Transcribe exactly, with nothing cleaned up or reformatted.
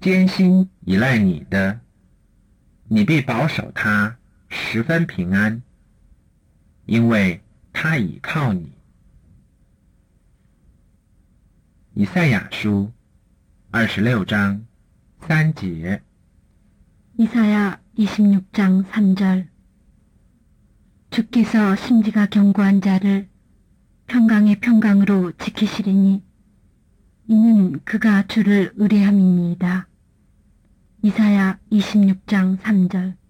艰辛依赖你的，你必保守他十分平安，因为他倚靠你。以赛亚书二十六章三节。 이사야 이십육 장 삼 절. 주께서 심지가 견고한 자를 평강의 평강으로 지키시리니 이는 그가 주를 의뢰함이니이다. 이사야 이십육 장 삼 절.